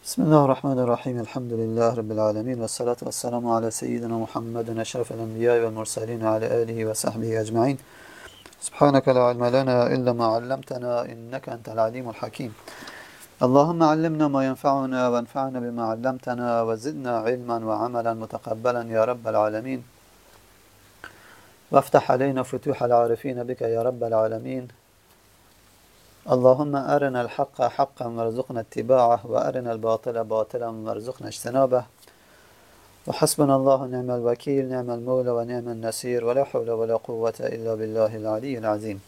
بسم الله الرحمن الرحيم الحمد لله رب العالمين والصلاة والسلام على سيدنا محمد أشرف الأنبياء والمرسلين وعلى آله وصحبه أجمعين. سبحانك لا علم لنا إلا ما علمتنا إنك أنت العليم الحكيم. اللهم علمنا ما ينفعنا وانفعنا بما علمتنا وزدنا علما وعملا متقبلا يا رب العالمين، وافتح علينا فتوح العارفين بك يا رب العالمين. اللهم أرنا الحق حقا وارزقنا اتباعه وأرنا الباطل باطلا وارزقنا اجتنابه، وحسبنا الله ونعم الوكيل، نعم المولى ونعم النصير، ولا حول ولا قوة إلا بالله العلي العظيم.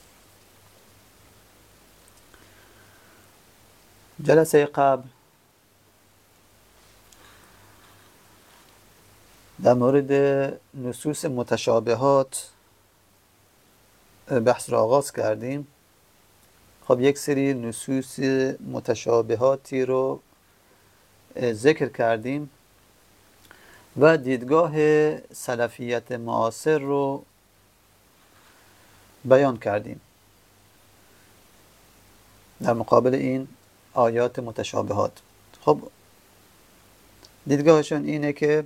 جلسه قبل در مورد نصوص متشابهات بحث را آغاز کردیم. خب یک سری نصوص متشابهاتی رو ذکر کردیم و دیدگاه سلفیت معاصر رو بیان کردیم در مقابل این آیات متشابهات. خب دیدگاهشون اینه که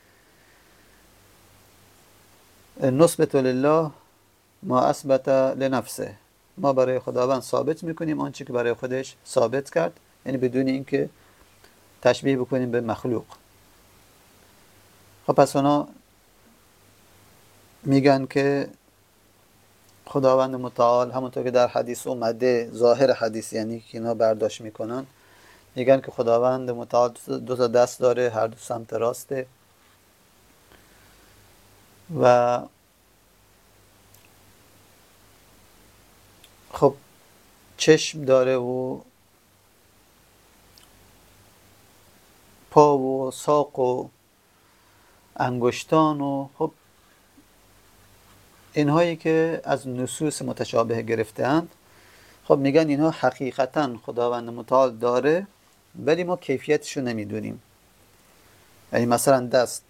نثبت لله ما اثبت لنفسه، ما برای خداوند ثابت میکنیم آنچه که برای خودش ثابت کرد، یعنی بدون اینکه تشبیه بکنیم به مخلوق. خب پس اونا میگن که خداوند متعال همونطور که در حدیث اومده، ظاهر حدیث یعنی که اینا برداشت میکنن، میگن که خداوند متعال دو تا دست داره، هر دو سمت راسته و خب چشم داره و پا و ساق و انگشتان و خب اینهایی که از نصوص متشابه گرفته‌اند. خب میگن اینها حقیقتا خداوند متعال داره ولی ما کیفیتشو نمیدونیم. یعنی مثلا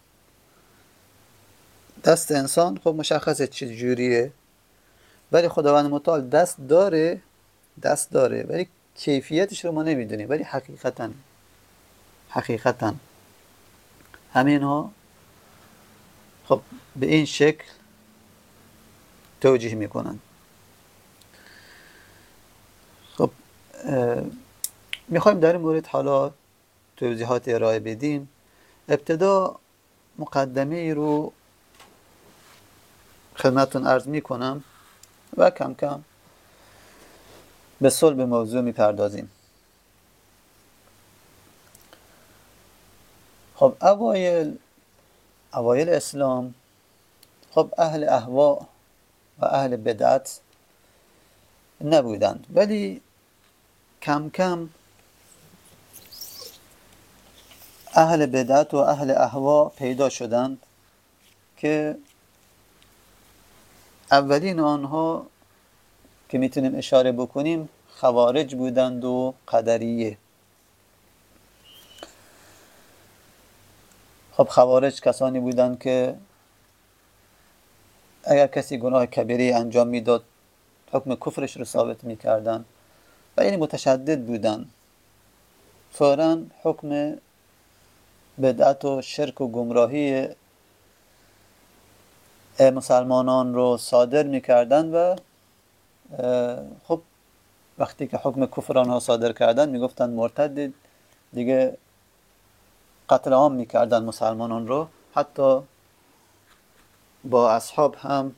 دست انسان خب مشخصه چه جوریه، ولی خداوند متعال دست داره ولی کیفیتش رو ما نمیدونیم، ولی حقیقتا همه اینها خب به این شکل توجیه میکنن. خب میخوایم در این مورد حالا توضیحات ارائه بدیم. ابتدا مقدمه ای رو خدمتتون عرض میکنم و کم کم به صلب موضوع میپردازیم. خب اوایل اسلام خب اهل اهوا و اهل بدعت نبودند، ولی کم کم اهل بدعت و اهل اهوا پیدا شدند که اولین آنها که میتونیم اشاره بکنیم خوارج بودند و قدریه. خب خوارج کسانی بودند که اگر کسی گناه کبیره انجام میداد حکم کفرش رو ثابت میکردن و یعنی متشدد بودن، فوراً حکم بدعت و شرک و گمراهی مسلمانان رو صادر میکردن و خب وقتی که حکم کفر آنها صادر کردن میگفتن مرتد، دیگه قتل عام میکردن مسلمانان رو. حتی با اصحاب هم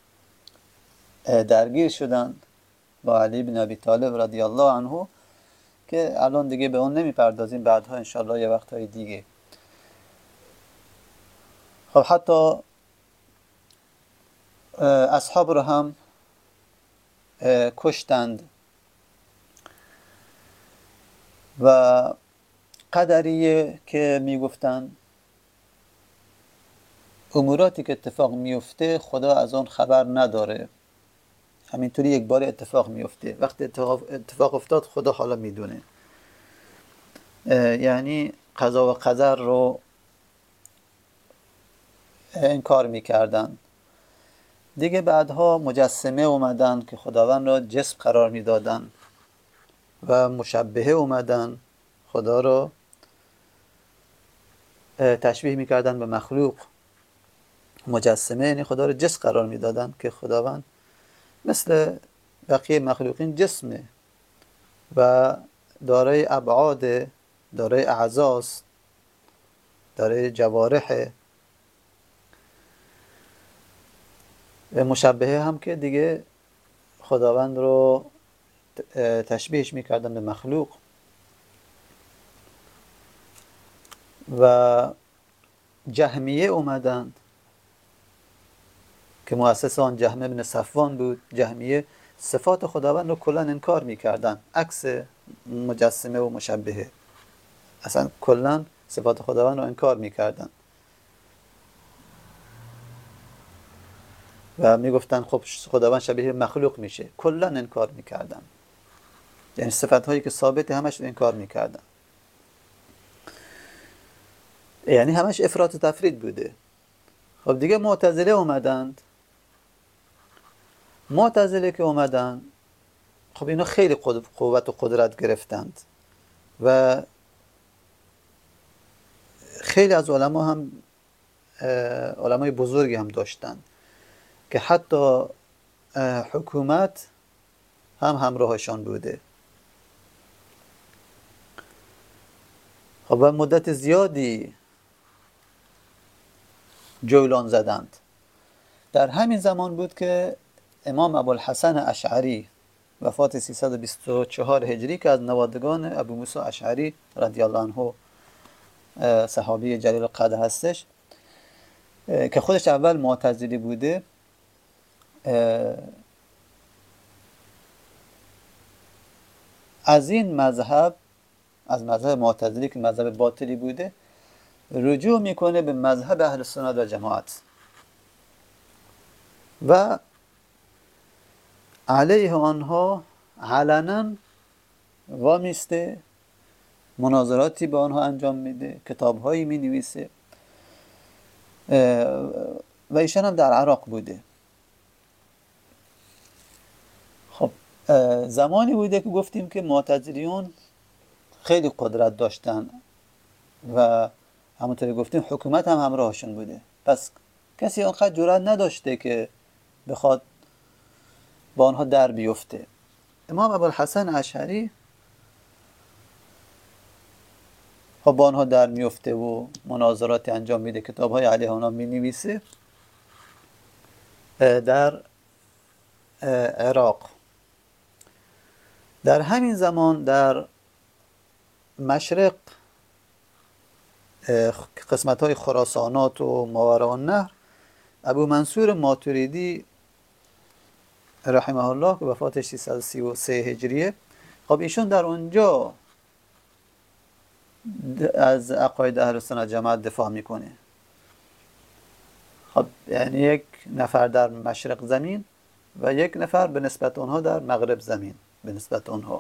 درگیر شدن با علی بن ابی طالب رضی الله عنه که الان دیگه به اون نمیپردازیم، بعدها انشالله یه وقتهای دیگه. خب حتی اصحاب رو هم کشتند و قدریه که میگفتن اموراتی که اتفاق میفته خدا از آن خبر نداره، همینطوری یک بار اتفاق میفته، وقتی اتفاق افتاد خدا حالا میدونه. یعنی قضا و قدر رو انکار میکردن. دیگه بعدها مجسمه اومدن که خداوند را جسم قرار میدادن و مشبهه اومدن خدا را تشبیه میکردن به مخلوق مجسمه، یعنی خدا رو جسم قرار میدادن که خداوند مثل بقیه مخلوقین جسمه و دارای ابعاد، دارای اعضاست، دارای جوارح. مشبهه هم که دیگه خداوند رو تشبیهش میکردن به مخلوق. و جهمیه اومدند که مؤسس آن جهم بن صفوان بود. جهمیه صفات خداوند رو کلا انکار میکردن، عکس مجسمه و مشبهه، اصلا کلا صفات خداوند رو انکار میکردن و میگفتن خب خداوند شبیه مخلوق میشه، کلا انکار میکردن، یعنی صفات هایی که ثابته همش رو انکار میکردن، یعنی همش افراط و تفرید بوده. خب دیگه معتزله اومدند. معتزله که اومدن، خب اینا خیلی قوت و قدرت گرفتند و خیلی از علما هم علمای بزرگی هم داشتند که حتی حکومت هم همراهشان بوده. خب و مدت زیادی جولان زدند. در همین زمان بود که امام ابوالحسن اشعری وفات 324 هجری که از نوادگان ابو موسی اشعری رضی الله عنه صحابی جلیل القدر هستش، که خودش اول معتزلی بوده، از این مذهب، از مذهب معتزلی که مذهب باطلی بوده، رجوع میکنه به مذهب اهل سنت و جماعت و علیه آنها علنا وامیسته، مناظراتی با آنها انجام میده، کتابهایی می نویسه و ایشان هم در عراق بوده. خب زمانی بوده که گفتیم که معتزلیون خیلی قدرت داشتن و همونطوری گفتیم حکومت هم همراهشون بوده، پس کسی آنقدر جرأت نداشته که بخواد با آنها در بیفته. امام ابوالحسن اشعری خب با آنها در میفته و مناظراتی انجام میده، کتاب‌های علیه آنها مینویسه در عراق. در همین زمان در مشرق قسمت‌های خراسانات و ماوراءالنهر ابو منصور ماتوریدی رحمه الله که وفاتش 333 هجریه، خب ایشون در اونجا از عقاید اهل سنت جماعت دفاع میکنه. خب یعنی یک نفر در مشرق زمین و یک نفر به نسبت اونها در مغرب زمین به نسبت اونها.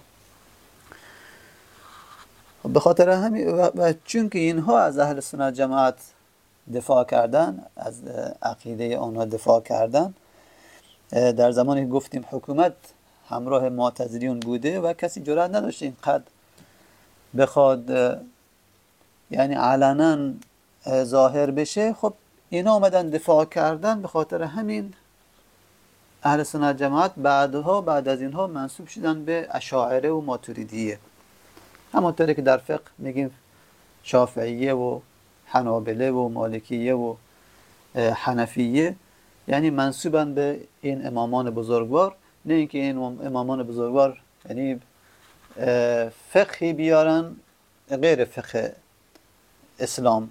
خب به خاطر همین و چون که اینها از اهل سنت جماعت دفاع کردن، از عقیده اونها دفاع کردن، در زمانی که گفتیم حکومت همراه معتزلیون بوده و کسی جرأت نداشته اینقدر بخواد یعنی علنا ظاهر بشه، خب اینا اومدن دفاع کردن. به خاطر همین اهل سنت جماعت بعد از اینها منسوب شدن به اشاعره و ماتوریدیه، همونطوری که در فقه میگیم شافعیه و حنابله و مالکیه و حنفیه، یعنی منسوبن به این امامان بزرگوار. نه اینکه این امامان بزرگوار یعنی فقهی بیارن غیر فقه اسلام.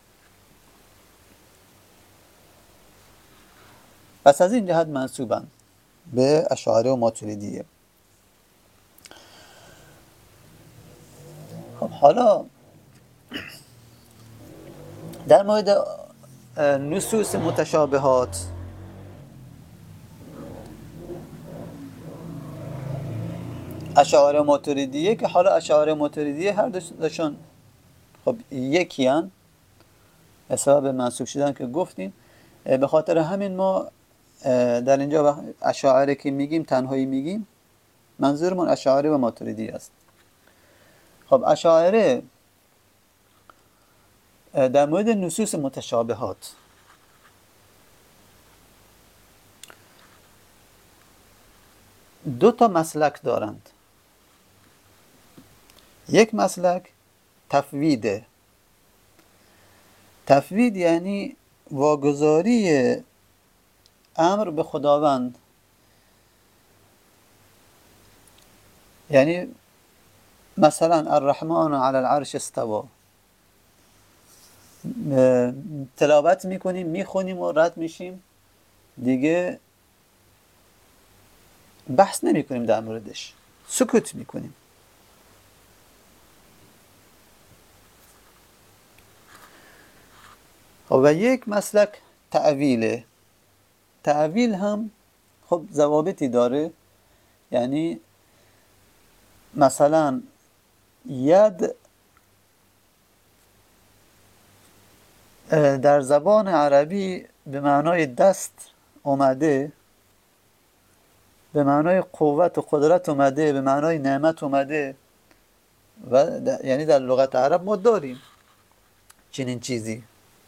پس از این جهت منسوبن به اشاعره و ماتوریدیه. خب حالا در مورد نصوص متشابهات، اشاعره و ماتوریدیه، که حالا اشاعره و ماتوریدیه هر دوشون خب یکی هن حساب منسوب شدن که گفتیم. به خاطر همین ما در اینجا اشاعره که میگیم تنهایی میگیم، منظورمون اشاعره و ماتوریدی است. خب اشاعره در مورد نصوص متشابهات، دو تا مسلک دارند. یک مسلک تفویده. تفوید یعنی واگذاری امر به خداوند. یعنی مثلا الرحمن علی العرش استوا، تلاوت میکنیم، میخونیم و رد میشیم، دیگه بحث نمیکنیم در موردش، سکوت میکنیم. و یک مسلک تعویله. تعویل هم خب ضوابطی داره. یعنی مثلا ید در زبان عربی به معنای دست اومده، به معنای قوت و قدرت اومده، به معنای نعمت اومده و یعنی در لغت عرب ما داریم چنین چیزی.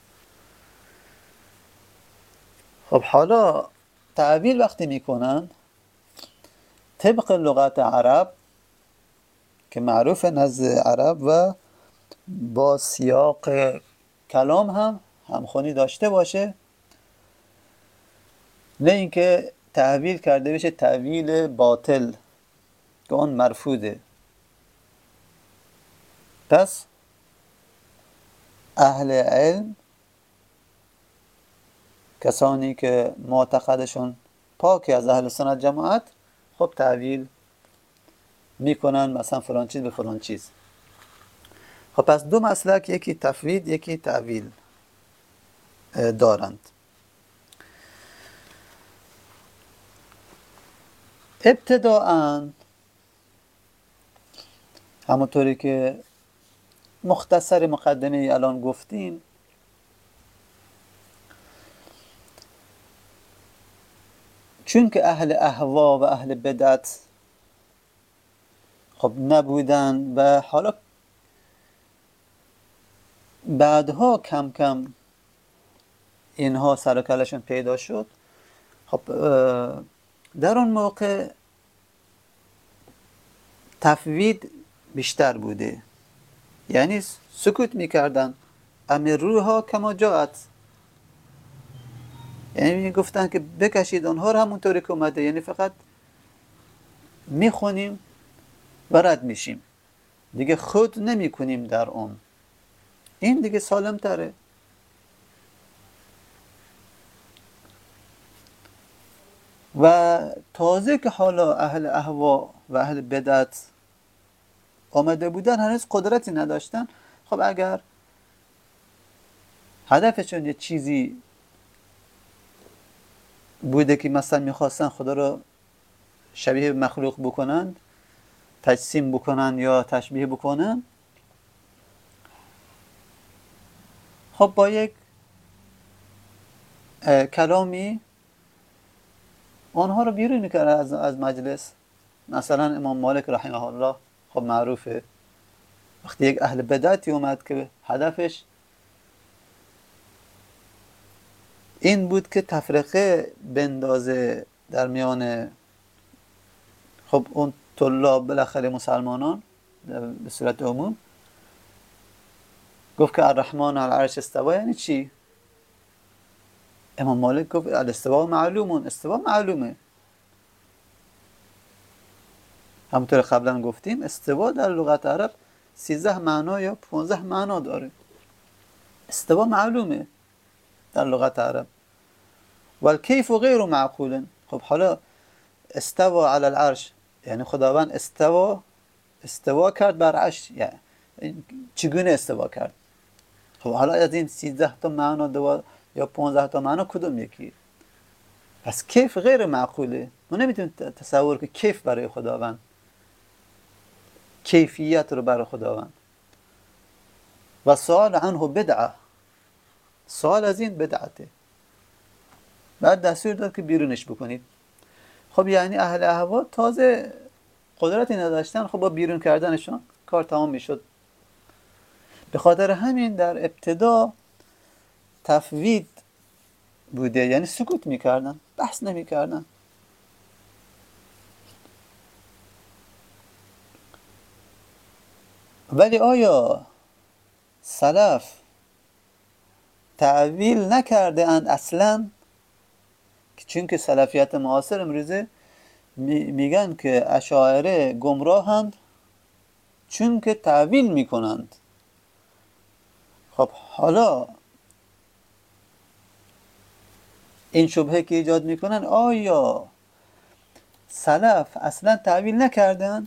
خب حالا تعویل وقتی میکنن طبق لغت عرب که معروف نزد عرب و با سیاق کلام هم همخوانی داشته باشه، نه اینکه تعویل کرده بشه تعویل باطل که اون مرفوضه. پس اهل علم، کسانی که معتقدشون پاکی از اهل سنت جماعت، خب تعویل میکنن، مثلا فلان چیز به فلان چیز. خب پس دو مسلک، یکی تفوید یکی تعویل دارند. ابتداءً همونطوری که مختصر مقدمه الان گفتیم، چون که اهل اهوا و اهل بدعت خب نبودن و حالا بعدها کم کم اینها سر و کلشون پیدا شد، خب در اون موقع تفوید بیشتر بوده. یعنی سکوت میکردن، امیروها کما جاءت، یعنی گفتن که بکشید اونها رو همونطوری که اومده، یعنی فقط میخونیم و رد میشیم، دیگه خود نمی کنیم در اون. این دیگه سالم تره. و تازه که حالا اهل اهوا و اهل بدعت آمده بودن، هنوز قدرتی نداشتن. خب اگر هدفشون یه چیزی بوده که مثلا میخواستن خدا رو شبیه مخلوق بکنن، تجسیم بکنن یا تشبیه بکنن، خب با یک کلامی آنها رو بیرون میکرد از مجلس. مثلا امام مالک رحمه الله خب معروفه، وقتی یک اهل بدعتی اومد که هدفش این بود که تفرقه بندازه در میان خب اون طلاب بالاخره مسلمانان به صورت عموم، گفت که الرحمن علی العرش استوا. یعنی چی؟ امام مالک گفت الاستوا معلومون، استوا معلومه. همونطور قبلا گفتیم استوا در لغت عرب 13 معنا یا 15 معنا داره. استوا معلومه در لغت عرب. والکیف غیر معقول. خب حالا استوا علی العرش یعنی خداوند استوا کرد بر عرش، یعنی چگونه استوا کرد؟ خب حالا از این 13 تا معنا یا 15 تا معنا کدوم یکی؟ پس کیف غیر معقوله. ما نمیتونیم تصور که کیف برای خداوند، کیفیت رو برای خداوند. و سوال عنه بدعه، سوال از این بدعته. بعد دستور داد که بیرونش بکنید. خب یعنی اهل اهوا تازه قدرتی نداشتن، خب با بیرون کردنشون کار تمام میشد. به خاطر همین در ابتدا تفوید بوده، یعنی سکوت میکردن، بحث نمیکردن. ولی آیا سلف تعویل نکرده اند اصلا؟ چون که سلفیت معاصر امروزه میگن که اشاعره گمراهند چون که تعویل میکنند. خب حالا این شبهه که ایجاد میکنن، آیا سلف اصلا تعویل نکردن؟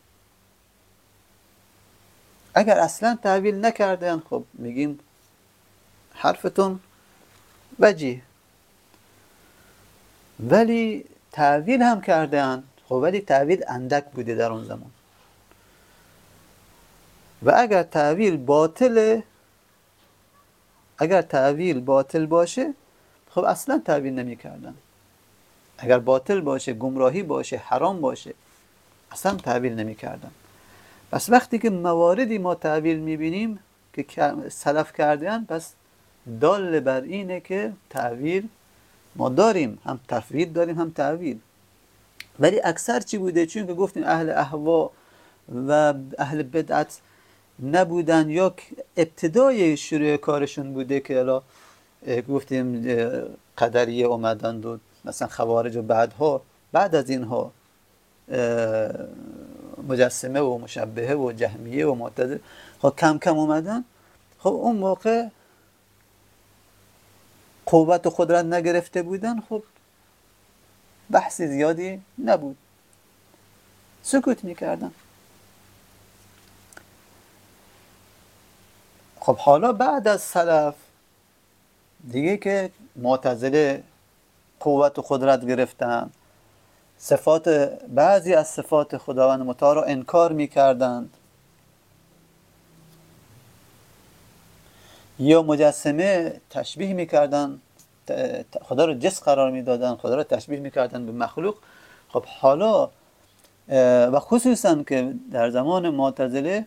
اگر اصلا تعویل نکردن، خب میگیم حرفتون وجیه. ولی تعویل هم کردن، خب ولی تعویل اندک بوده در اون زمان. و اگر تعویل باطل باشه، خب اصلا تعویل نمی کردن. اگر باطل باشه، گمراهی باشه، حرام باشه، اصلا تعویل نمی کردن. پس وقتی که مواردی ما تعویل میبینیم که سلف کردن، پس دال بر اینه که تعویل ما داریم، هم تفویض داریم هم تعویل. ولی اکثر چی بوده؟ چون که گفتیم اهل اهوا و اهل بدعت نبودن، یا ابتدای شروع کارشون بوده که الا گفتیم قدریه اومدند و مثلا خوارج و بعد از اینها مجسمه و مشبهه و جهمیه و معتزله خب کم کم اومدن. خب اون موقع قوت و قدرت نگرفته بودن، خب بحث زیادی نبود، سکوت میکردن. خب حالا بعد از سلف دیگه که معتزله قوت و قدرت گرفتن، بعضی از صفات خداوند متعال را انکار میکردند، یا مجسمه تشبیه میکردن، خدا رو جسم قرار میدادن، خدا رو تشبیه میکردن به مخلوق. خب حالا و خصوصا که در زمان معتزله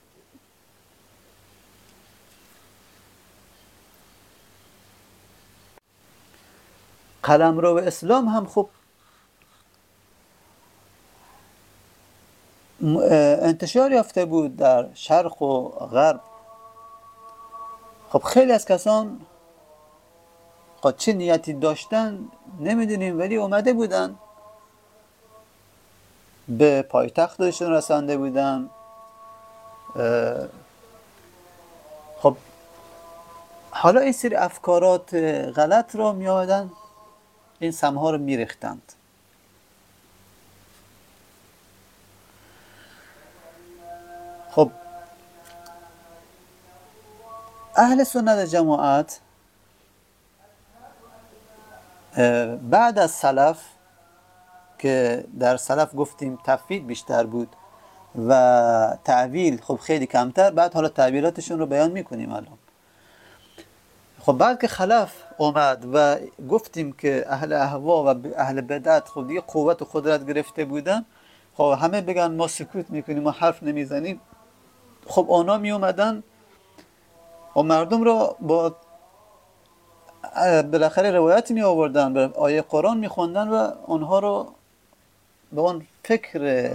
قلمرو اسلام هم خب انتشار یافته بود در شرق و غرب. خب خیلی از کسان خب چه نیتی داشتن نمیدونیم، ولی اومده بودن به پایتختشون رسانده بودن. خب حالا این سری افکارات غلط رو میادن، این سمها رو میریختند. خب اهل سنت جماعت بعد از سلف که در سلف گفتیم تفویض بیشتر بود و تعویل خب خیلی کمتر، بعد حالا تعویلاتشون رو بیان میکنیم الان. خب بعد که خلف اومد و گفتیم که اهل اهوا و اهل بدعت خب دیگه قوت و قدرت گرفته بودن، خب همه بگن ما سکوت میکنیم، ما حرف نمیزنیم. خب اونا می اومدن و مردم رو با بالاخره روایتی می آوردن، به آیه قرآن می خوندن و اونها رو به اون فکر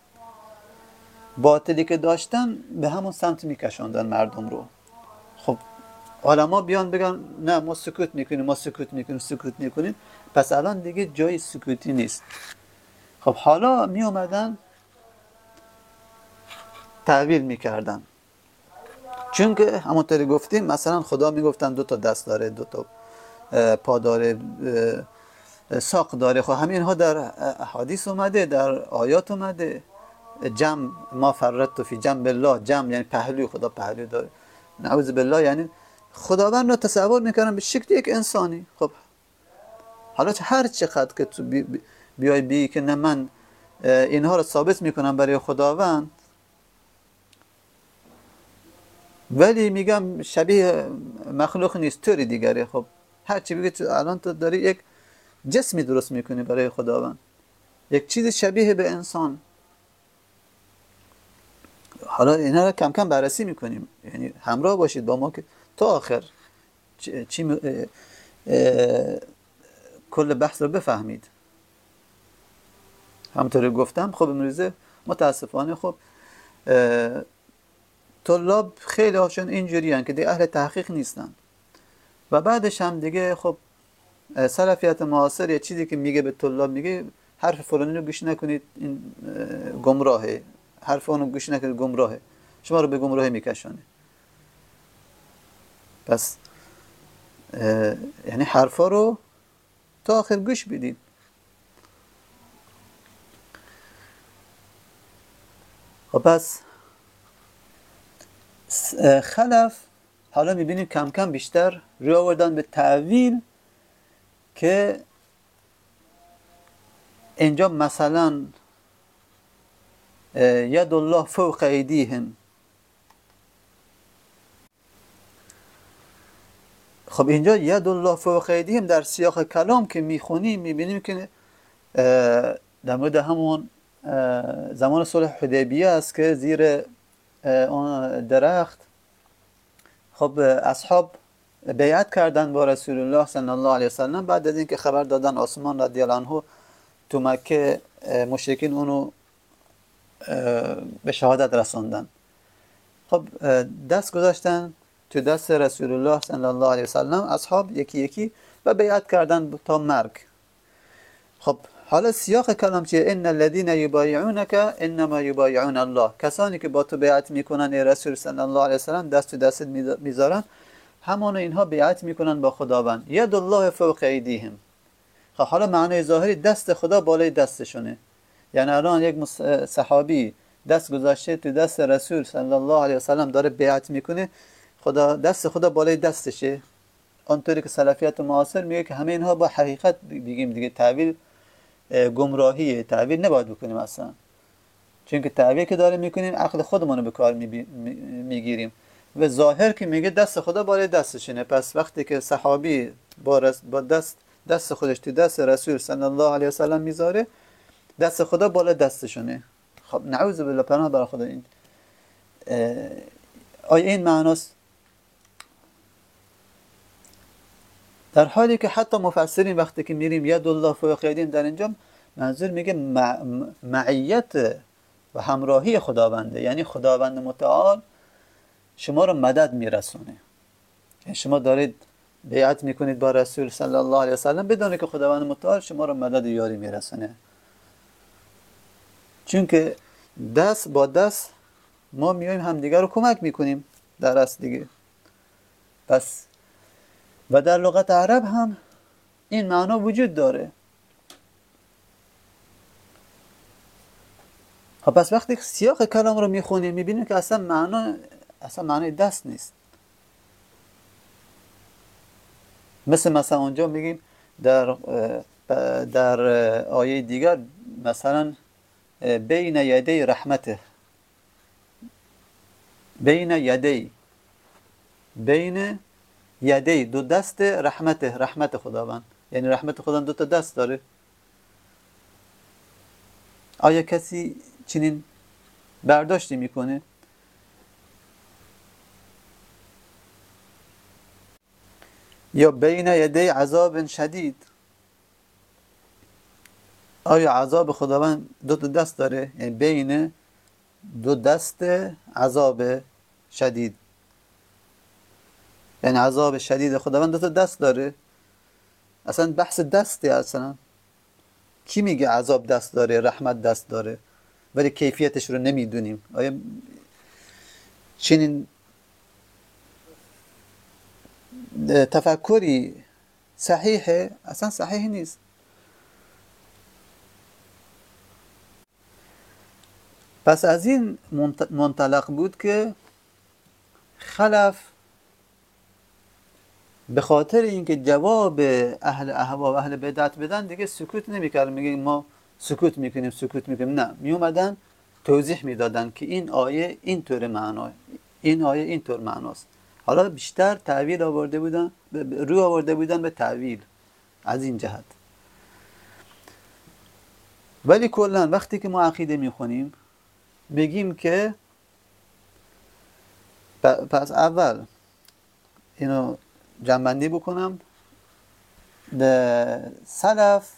باطلی که داشتن به همون سمت می کشوندن مردم رو. خب علما بیان بگن نه ما سکوت میکنیم، پس الان دیگه جای سکوتی نیست. خب حالا می اومدن تعویل میکردن، چون که همونطوری گفتیم مثلا خدا میگفتن 2 تا دست داره، 2 تا پا داره، ساق داره. خب همین ها در حدیث اومده، در آیات اومده. جمع ما فرطت فی جنب الله، جمع یعنی پهلو، خدا پهلو داره، نعوذ بالله. یعنی خداوند رو تصور میکنن به شکل یک انسانی. خب حالا هر چقدر که تو بیای بی که نه من اینها رو ثابت میکنم برای خداوند، ولی میگم شبیه مخلوق نیست، طوری دیگره. خب هر چی بگی الان تو داری یک جسمی درست میکنی برای خداوند، یک چیز شبیه به انسان. حالا اینا رو کم کم بررسی میکنیم، یعنی همراه باشید با ما که تا آخر کل بحث رو بفهمید. همونطور گفتم خب امروزه متاسفانه خب طلاب خیلی هاشون اینجوری هن که دیگه اهل تحقیق نیستن و بعدش هم دیگه خب سلفیت معاصر یه چیزی که میگه به طلاب میگه حرف فلانی رو گوش نکنید این گمراهه، حرف اونو گوش نکنید گمراهه، شما رو به گمراهی میکشونه. پس یعنی حرفا رو تا آخر گوش بدید. خب پس خلف حالا میبینیم کم کم بیشتر روی آوردن به تعویل که اینجا مثلا ید الله فوق ایدیهم. خب اینجا ید الله فوق ایدیهم در سیاق کلام که میخونیم میبینیم که در مورد همون زمان صلح حدیبیه است که زیر اون درخت خب اصحاب بیعت کردن با رسول الله صلی الله علیه وسلم بعد از اینکه خبر دادن عثمان رضی الله عنه تو مکه مشرکین اونو به شهادت رسوندن. خب دست گذاشتن تو دست رسول الله صلی الله علیه وسلم اصحاب یکی یکی و بیعت کردن تا مرگ. خب حالا سیاق کلام چیه؟ ان الذين يبايعونك انما يبايعون الله. کسانی که با تو بیعت میکنن ای رسول صلی الله علیه وسلم دست تو دست میذارن همان اینها بیعت میکنن با خداوند. ید الله فوق ایدیهم. خب حالا معنای ظاهری دست خدا بالای دستشونه، یعنی الان یک صحابی دست گذاشته تو دست رسول صلی الله علیه وسلم داره بیعت میکنه، خدا دست خدا بالای دستشه. آنطوری که سلفیت معاصر میگه که همه اینها با حقیقت بگیم دیگه تعویل گمراهیه، تعویل نباید بکنیم اصلا، چون که تعویل که داره میکنیم عقل خودمون رو به کار میگیریم و ظاهر که میگه دست خدا بالای دستشونه. پس وقتی که صحابی با دست خودش تو دست رسول صلی الله علیه وسلم میذاره دست خدا بالا دستشونه. خب نعوذ بالله، پناه برای خدا. این آیا این معناست؟ در حالی که حتی مفسرین وقتی که میریم ید الله فوق ایدیهم در اینجا منظور میگه معیت و همراهی خداونده، یعنی خداوند متعال شما رو مدد میرسونه. یعنی شما دارید بیعت میکنید با رسول صلی الله علیه وسلم بدون که خداوند متعال شما رو مدد و یاری میرسونه، چون که دست با دست ما میایم همدیگر رو کمک میکنیم در اصل دیگه. پس و در لغت عرب هم این معنا وجود داره. خب پس وقتی سیاق کلام رو میخونیم میبینیم که اصلا معنای دست نیست. مثلا اونجا میگیم در آیه دیگر مثلا بین یدی رحمته، بین یدی دو دست رحمت خداوند، یعنی رحمت خداوند دو تا دست داره. آیا کسی چنین برداشتی میکنه؟ یا بین یدی عذاب شدید، آیا عذاب خداوند دو تا دست داره؟ یعنی بین دو دست عذاب شدید، یعنی عذاب شدید خداوند دو تا دست داره؟ اصلا بحث دسته. اصلا کی میگه عذاب دست داره رحمت دست داره ولی کیفیتش رو نمیدونیم؟ آیا چنین تفکری صحیحه؟ اصلا صحیح نیست. پس از این منطلق بود که خلف به خاطر اینکه جواب اهل اهوا و اهل بدعت بدن دیگه سکوت نمیکردن، میگه ما سکوت میکنیم، نه، میومدن توضیح میدادن که این آیه اینطور معناه، این آیه اینطور معناست. حالا بیشتر تعویل آورده بودن به تعویل از این جهت. ولی کلا وقتی که ما عقیده میخونیم میگیم که پس اول اینو جمع‌بندی بکنم. ده سلف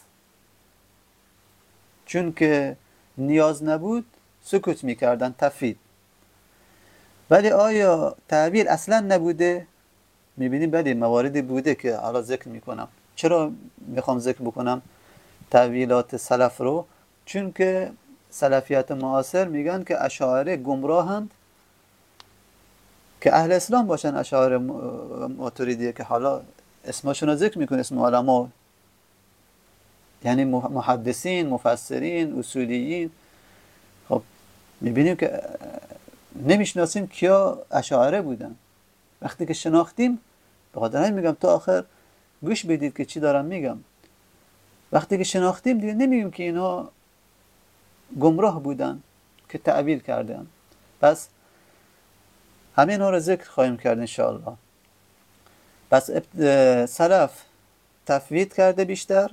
چون که نیاز نبود سکوت میکردن، تفید. ولی آیا تعبیر اصلا نبوده؟ میبینیم بله مواردی بوده که حالا ذکر میکنم. چرا میخوام ذکر بکنم تعبیرات سلف رو؟ چون که سلفیت معاصر میگن که اشاعره گمراهند، که اهل اسلام باشن اشاعره ماتریدیه، که حالا اسمشون رو ذکر میکنه، اسم علما، یعنی محدثین، مفسرین، اصولیین. خب میبینیم که نمیشناسیم کیا اشاعره بودن. وقتی که شناختیم، به خاطر همین میگم تا آخر گوش بدید که چی دارم میگم. وقتی که شناختیم دیگه نمیگیم که اینا گمراه بودن که تعبیر کردن. پس همین ها رو ذکر خواهیم کرد انشاءالله. پس سلف تفویض کرده بیشتر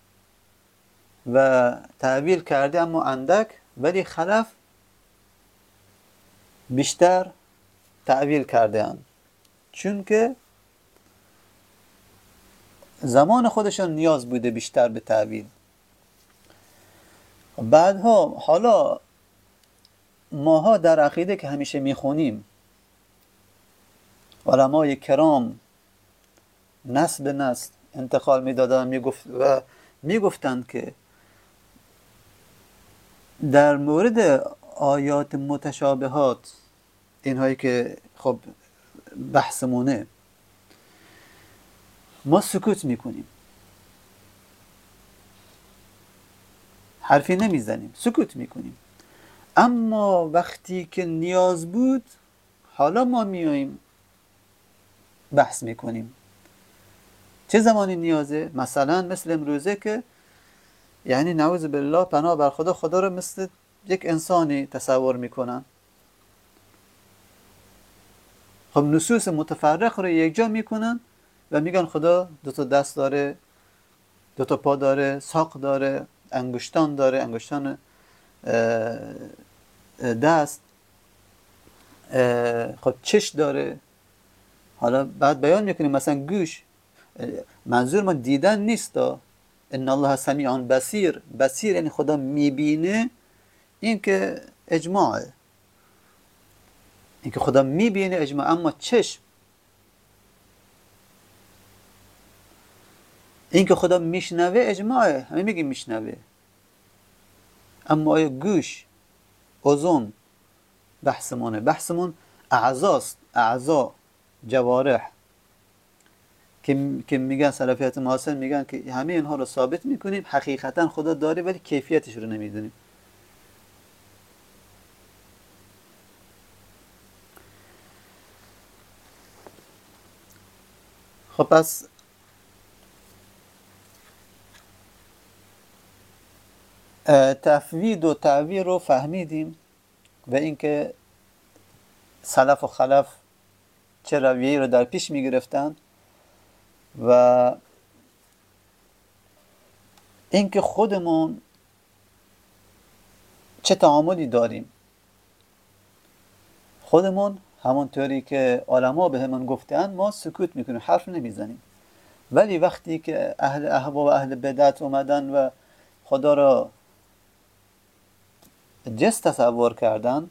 و تعبیر کرده اما اندک، ولی خلف بیشتر تعبیر کرده اند، چون که زمان خودشون نیاز بوده بیشتر به تعبیر. بعدها حالا ماها در عقیده که همیشه میخونیم، علمای کرام نسل به نسل انتقال میدادن و میگفتند که در مورد آیات متشابهات، اینهایی که خب بحثمونه، ما سکوت میکنیم، حرفی نمیزنیم، سکوت میکنیم. اما وقتی که نیاز بود، حالا ما میاییم بحث میکنیم. چه زمانی نیازه؟ مثلا مثل امروزه که یعنی نعوذ بالله پناه بر خدا رو مثل یک انسانی تصور میکنن. خب نصوص متفرق رو یک جا میکنن و میگن خدا 2 دست داره، 2 پا داره، ساق داره، انگشتان داره، انگشتان دست، خب چش داره. حالا بعد بیان میکنیم مثلا گوش. منظور ما دیدن نیست، ان الله سمیع بصیر. بصیر یعنی خدا میبینه، این که اجماعه، این که خدا میبینه اجماع. اما چشم، این که خدا میشنوه اجماعه، همه میگیم میشنوه. اما آیا گوش، اذن، بحثمون اعضاست، اعضا، جوارح، که میگن سلفیت معاصر میگن که همه اینها رو ثابت میکنیم، حقیقتا خدا داره ولی کیفیتش رو نمیدونیم. خب پس تفوید و تعبیر رو فهمیدیم و اینکه سلف و خلف چه رویه‌ای رو در پیش میگرفتن و اینکه خودمون چه تعاملی داریم. خودمون همونطوری که علما به همون گفتن ما سکوت میکنیم، حرف نمیزنیم. ولی وقتی که اهل اهوا و اهل بدعت اومدن و خدا را جس تصور کردن،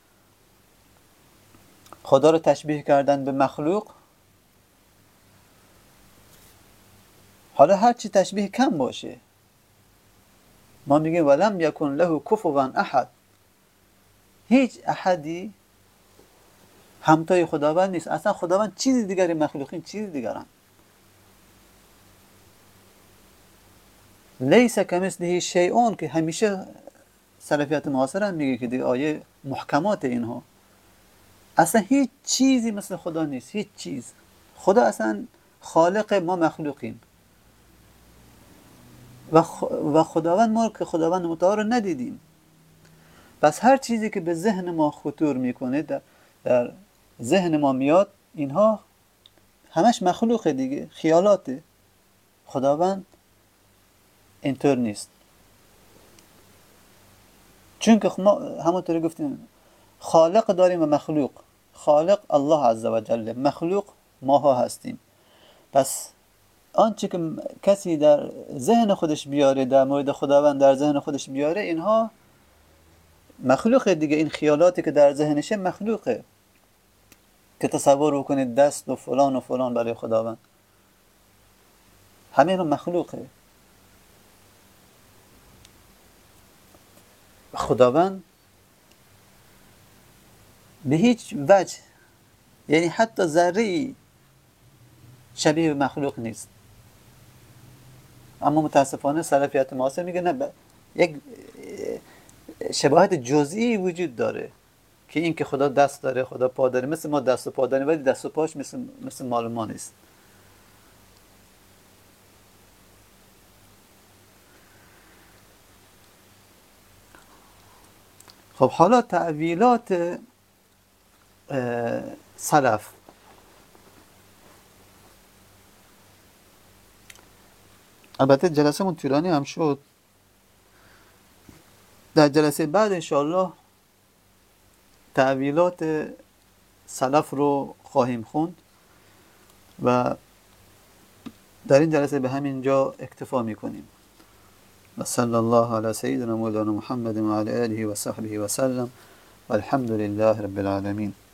خدا را تشبیه کردن به مخلوق، حالا هر چی تشبیه کم باشه، ما میگیم ولم یکن له کفوا احد، هیچ احدی همتای خداوند نیست. اصلا خداوند چیز دیگری، مخلوقین چیز دیگرن. لیس کمثله شیء، که همیشه سلفیت معاصر هم میگه که دیگه آیه محکمات اینها، اصلا هیچ چیزی مثل خدا نیست، هیچ چیز. خدا اصلا خالق، ما مخلوقیم و خداوند، ما که خداوند متعال رو ندیدیم. پس هر چیزی که به ذهن ما خطور میکنه، در ذهن ما میاد، اینها همش مخلوقه دیگه، خیالاته. خداوند اینطور نیست. چون که ما همونطوری گفتیم خالق داریم و مخلوق. خالق الله عزوجل، مخلوق ماها هستیم. پس آنچه که کسی در ذهن خودش بیاره در مورد خداوند در ذهن خودش بیاره، اینها مخلوقه دیگه. این خیالاتی که در ذهنشه مخلوقه، که تصور بکنید دست و فلان و فلان برای خداوند، همه اینا مخلوقه. خداوند به هیچ وجه، یعنی حتی ذره‌ای شبیه به مخلوق نیست. اما متاسفانه سلفیت معاصر میگه نه، یک شباهت جزئی وجود داره که این که خدا دست داره، خدا پا داره، مثل ما دست و پا داریم، ولی دست و پاش مثل مال ما نیست. خب حالا تعویلات سلف. البته جلسه من طولانی هم شد، در جلسه بعد انشاءالله تعویلات سلف رو خواهیم خوند و در این جلسه به همین جا اکتفا میکنیم. و صلی الله علی سیدنا مولانا محمد و علی آله و صحبه و سلم و الحمد لله رب العالمین.